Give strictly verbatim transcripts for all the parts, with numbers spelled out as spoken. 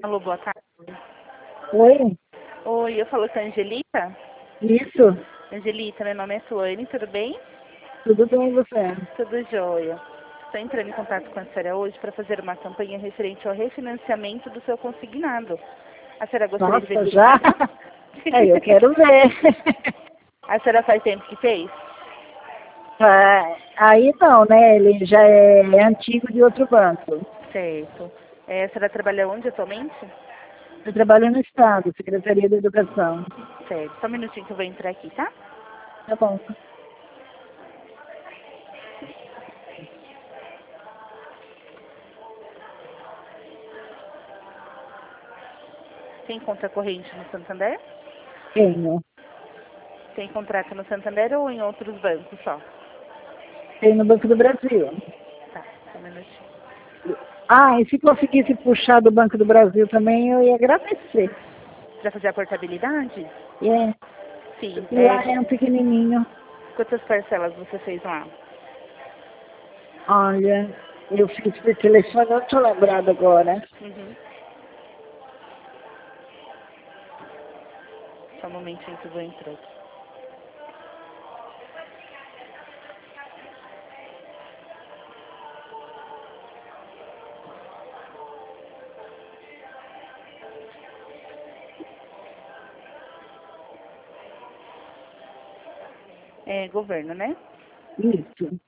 Alô, boa tarde. Oi, Oi, eu falo com a Angelita. isso, Angelita, meu nome é Suane, tudo bem? tudo bem e você? Tudo jóia. Estou entrando em contato com a senhora hoje para fazer uma campanha referente ao refinanciamento do seu consignado. A senhora gostaria de Nossa, já? verificar? É, eu quero ver. A senhora faz tempo que fez? Ah, aí não, né? Ele já é antigo de outro banco. Certo. É, a senhora trabalha onde atualmente? Eu trabalho no Estado, Secretaria da Educação. Certo. Só um minutinho que eu vou entrar aqui, tá? Tá bom. Tem conta corrente no Santander? Tenho. Tem contrato no Santander ou em outros bancos só? Tenho no Banco do Brasil. Tá, só um minutinho. Ah, e se conseguisse puxar do Banco do Brasil também, eu ia agradecer. Para fazer a portabilidade? É. Sim. E lá É, é um pequenininho. quantas parcelas você fez lá? Olha, eu fiz por telefone, eu estou lembrada agora. Uhum. Só um momentinho que eu vou entrar aqui. É governo, né? Isso.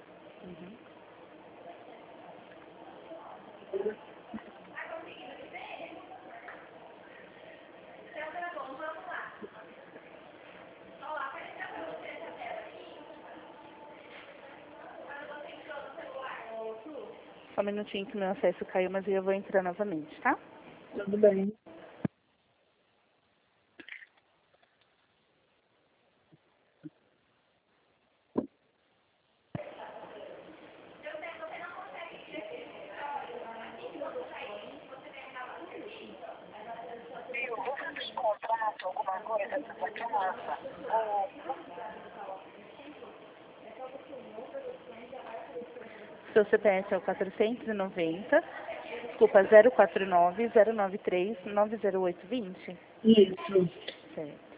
Só um minutinho que meu acesso caiu, mas eu vou entrar novamente, tá? Tudo bem. Seu C P F é o quatrocentos e noventa, desculpa, zero quatro nove, zero nove três, nove zero oito dois zero. Isso. Certo.